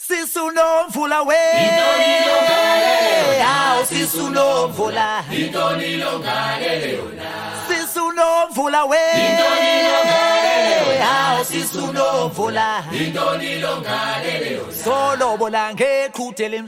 Sisunomvula we Aw sisunomvula Intoni longalele yona Sisunomvula we Aw sisunomvula Intoni longalele yona Solo bola ngeqhutele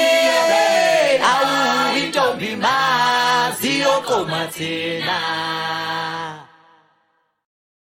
Au intombi mazio komathina